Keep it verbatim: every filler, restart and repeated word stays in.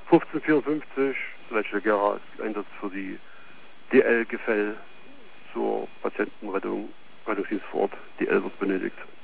fünfzehnhundertvierundfünfzig, Leitstelle Gera, Einsatz für die D L-Gefäll zur Patientenrettung, Rettungsdienst vor Ort. D L wird benötigt.